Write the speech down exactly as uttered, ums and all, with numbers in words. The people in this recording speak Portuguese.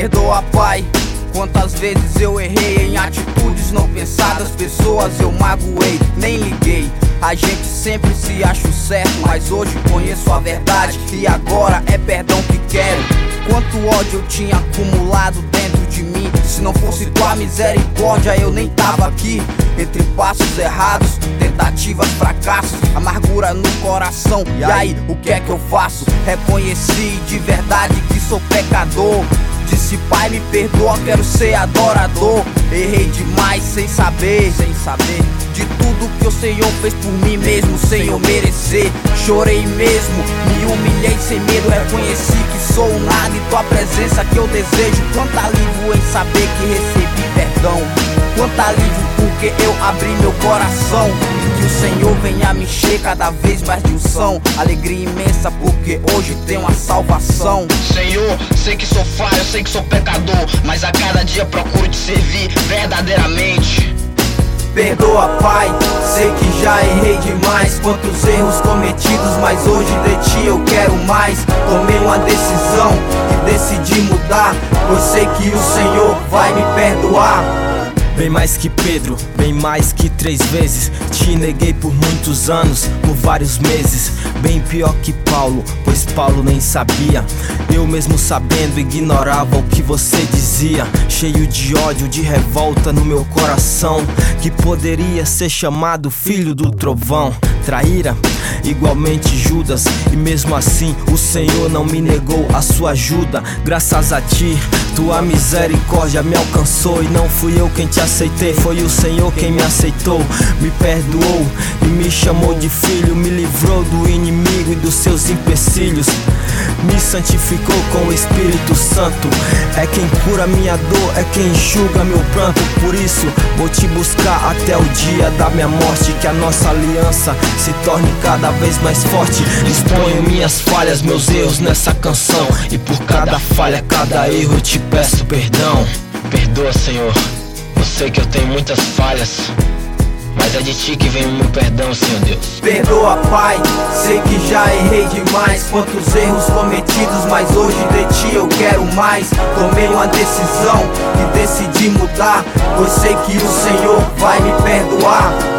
Perdoa, Pai, quantas vezes eu errei em atitudes não pensadas, pessoas eu magoei, nem liguei. A gente sempre se acha o certo, mas hoje conheço a verdade e agora é perdão que quero. Quanto ódio eu tinha acumulado dentro de mim, se não fosse tua misericórdia eu nem tava aqui. Entre passos errados, tentativas, fracassos, amargura no coração, e aí o que é que eu faço? Reconheci de verdade que sou pecador. Disse, Pai, me perdoa, quero ser adorador. Errei demais sem saber, sem saber de tudo que o Senhor fez por mim mesmo, sem eu merecer. Chorei mesmo, me humilhei sem medo, reconheci que sou nada e tua presença que eu desejo. Quanto alívio em saber que recebi perdão, quanto alívio porque eu abri meu coração. Que o Senhor venha me encher cada vez mais de unção. Alegria imensa porque hoje tenho a salvação. Senhor, sei que sou falho, sei que sou pecador, mas a cada dia procuro te servir verdadeiramente. Perdoa, Pai, sei que já errei demais. Quantos erros cometidos, mas hoje de ti eu quero mais. Tomei uma decisão e decidi mudar, pois sei que o Senhor vai me perdoar. Bem mais que Pedro, bem mais que três vezes. Te neguei por muitos anos, por vários meses. Bem pior que Paulo, pois Paulo nem sabia. Eu mesmo sabendo ignorava o que você dizia. Cheio de ódio, de revolta no meu coração, que poderia ser chamado filho do trovão. Traíra, igualmente Judas, e mesmo assim o Senhor não me negou a sua ajuda. Graças a ti, tua misericórdia me alcançou, e não fui eu quem te aceitei, foi o Senhor quem me aceitou. Me perdoou e me chamou de filho, me livrou do inimigo e dos seus empecilhos. Me santificou com o Espírito Santo, é quem cura minha dor, é quem enxuga meu pranto. Por isso vou te buscar até o dia da minha morte, que a nossa aliança se torne cada vez mais forte. Exponho minhas falhas, meus erros nessa canção, e por cada falha, cada erro eu te peço perdão. Perdoa, Senhor, eu sei que eu tenho muitas falhas, mas é de ti que vem o meu perdão, Senhor Deus. Perdoa, Pai, sei que já errei demais. Quantos erros cometidos, mas hoje de ti eu quero mais. Tomei uma decisão e decidi mudar, pois sei que o Senhor vai me perdoar.